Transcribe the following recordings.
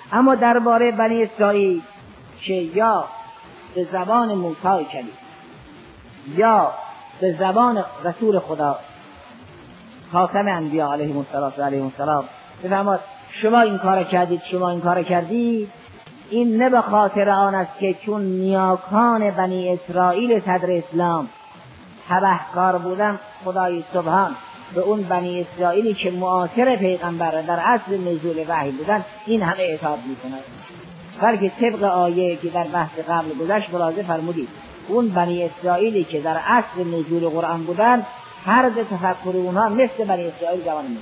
اما درباره بنی اسرائیل که یا به زبان موسی کلیم یا به زبان رسول خدا خاتم انبیا علیهم السلام بفرماد شما این کار کردید، شما این کار کردید، این نه به خاطر آن است که چون نیاکان بنی اسرائیل صدر اسلام تبهکار بودن خدای سبحان به اون بنی اسرائیلی که معاصر پیغمبر در عصر نزول وحی بودن این همه اطاعت میکنند، بلکه طبق آیه که در بحث قبل گذشت ملاحظه فرمودید اون بنی اسرائیلی که در عصر نزول قرآن بودن طرز تفکر اونها مثل بنی اسرائیل جوان موسی.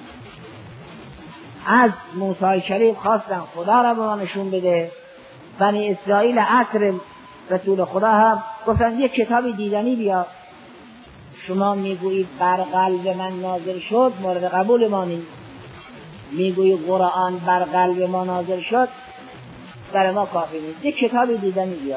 از موسی کلیم خواستن خدا را به ما نشون بده. بنی اسرائیل عصر رسول خدا هم گفتن یک کتابی دیدنی بیا. شما میگویید بر قلب من نازل شد، مورد قبول ما نیست. میگویید قرآن بر قلب ما نازل شد، در ما کافی نیست. یک کتابی دیدنی بیا.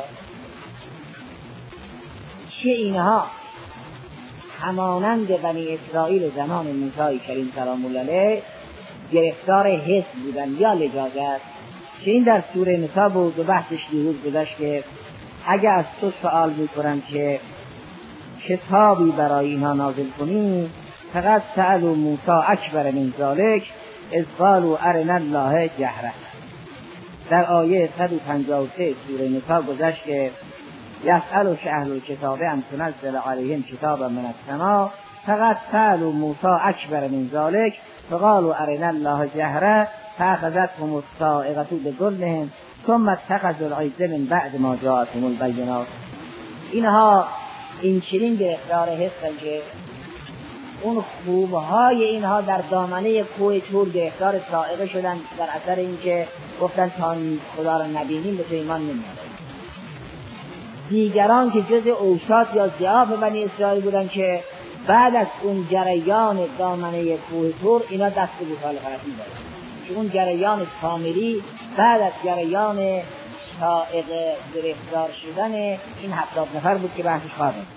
چه اینها همانند بنی اسرائیل زمان موسی کلیم سلام الله علیه گرفتار حس بودن یا لجاجت، که این در سوره نساء بود و بحثش دیروز گذشت که اگر از تو سوال میکنن که کتابی برای اینها نازل کنی فقط سألوا موسی اکبر من ذلک اذ قالوا ارنا الله جهره. در آیه 153 سوره نساء گذشت که یسألک اهل الکتاب ان تنزل علیهم کتابا من السماء فقط سألوا موسی اکبر من ذلک فقالوا ارنا الله جهره فاخذتهم الصاعقه بظلمهم ثم اتخذوا العجل من بعد ما جاءتهم البینات. اینها این چنین گرفتار هستن که اون خوبهای اینها در دامنه کوه طور گرفتار صاعقه شدن در اثر اینکه گفتن تا خدا را نبینیم به تو ایمان نمیاریم. دیگران که جز اوشات یا ضعاف بنی اسرائیل بودن که بعد از اون جریان دامنه کوه طور اینا دست به مخالفت می‌دادن، که اون جریان کاملی بعد از جریان صاعقه گرفتار شدن این 70 نفر بود که بحثش خواهد.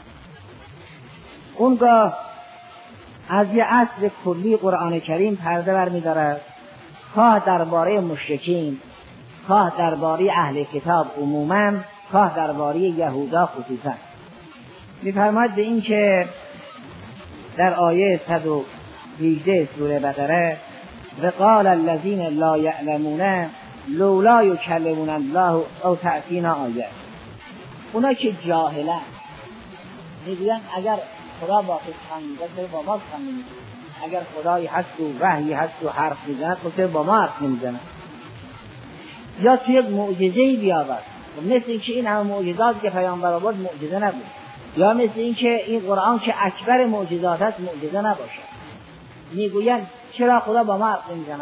اونگاه از یه اصل کلی قرآن کریم پرده برمی‌دارد، خواه درباره مشرکین، خواه درباره اهل کتاب عموماً، خواه درباره یهودا خصوصاً. می‌فرماید به این که در آیه 118 سوره بقره وقال الذين لا يعلمون لولا يكلمون الله او تأتینا آیه، اونا که جاهلن میگوین اگر خدا با سخن میگه با ما سخن نمیگه، اگر خدایی هست و وحی هست و حرف میزنه خود با ما حرف نمیزنه، یا توی یک معجزه‌ای بیاورد. مثل اینکه این همه معجزات که پیامبر آورد معجزه نبود، یا مثل اینکه این قرآن که اکبر معجزات است معجزه نباشه. میگوین چرا خدا با ما حرف نمیزنه؟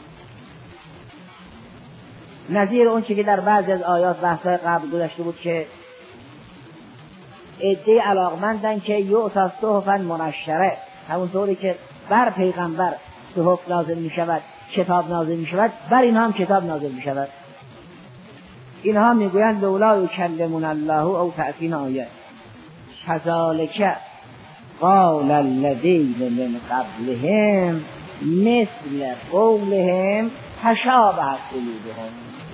نظیر اون چی که در بعضی از آیات بحث‌های قبل گذشته بود که عده علاقمندن که یؤتی صحفا منشره، همونطوری که بر پیغمبر صحف نازل می شود، کتاب نازل می شود، بر اینها هم کتاب نازل می شود. اینها میگویند لولا یکلمون الله او تأتینا آیه کذالک قال الذین من قبلهم مثل قولهم تشابهت قلوبهم.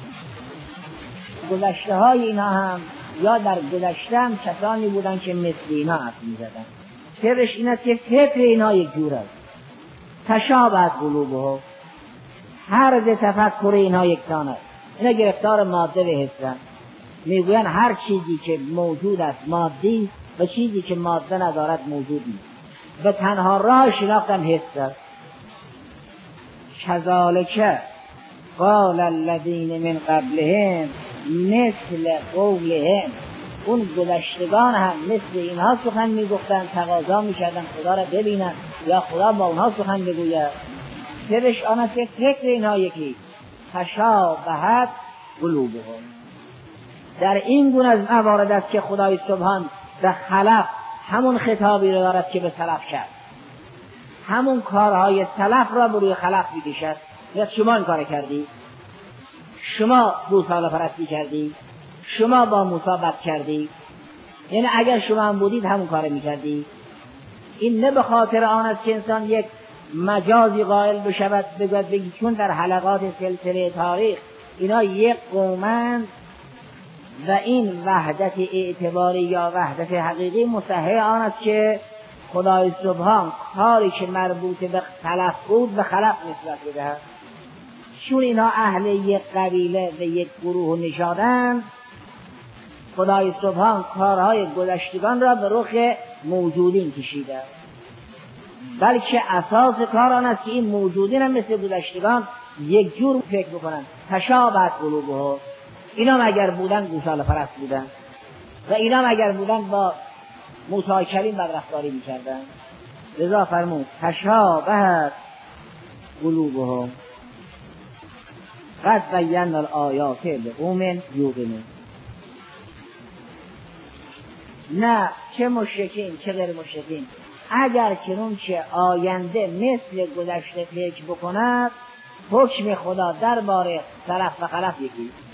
گذشته های اینا هم یا در گذشته هم کسانی بودن که مثل اینا حرف می‌زدن. سرش این است که فکر اینا یک جور است. تشابهت قلوبهم، طرز تفکر اینا یکسان است. اینا گرفتار ماده به حسن. میگوین هر چیزی که موجود است مادی و چیزی که ماده ندارد موجود نیست. به تنها راه شناختن حس است. کذالک قال الذین من قبلهم مثل قولهم، اون گذشتگان هم مثل اینها سخن میگفتن، تقاضا میکردن خدا را ببینن یا خدا با اونها سخن بگوید. سرش آن است که فکر اینها یکی، تشابهت قلوبهم. در این گونه از موارد است که خدای سبحان به خلق همون خطابی را دارد که به سلف کرد، همون کارهای سلف را بروی خلق میکشد. یا شما این کار کردی، شما گوساله پرستی کردی، شما با موسی بد کردی، یعنی اگر شما هم بودید همون کار میکردی. این نه به خاطر آن است که انسان یک مجازی قائل بشود بگوید چون در حلقات سلسله تاریخ اینا یک قومند و این وحدت اعتباری یا وحدت حقیقی مصحح آن است که خدای سبحان کاری که مربوط به خلق بود به خلق نسبت بدهد. چون اینا اهل یک قبیله و یک گروه و نژادند، خدای سبحان کارهای گذشتگان را به رخ موجودین کشیده، بلکه اساس کار آن است که این موجودین هم مثل گذشتگان یک جور فکر بکنن. تشابهت قلوبهم، اینا مگر بودن گوساله پرست بودن و اینا مگر بودن با موسی کلیم بدرفتاری میکردن. لذا فرمود تشابهت قلوبهم قد بینا الآیات لقوم یوقنون. نه چه مشرکین چه غیر مشرکین اگر کنون که آینده مثل گذشته فکر بکند، حکم خدا درباره سلف و خلف یکی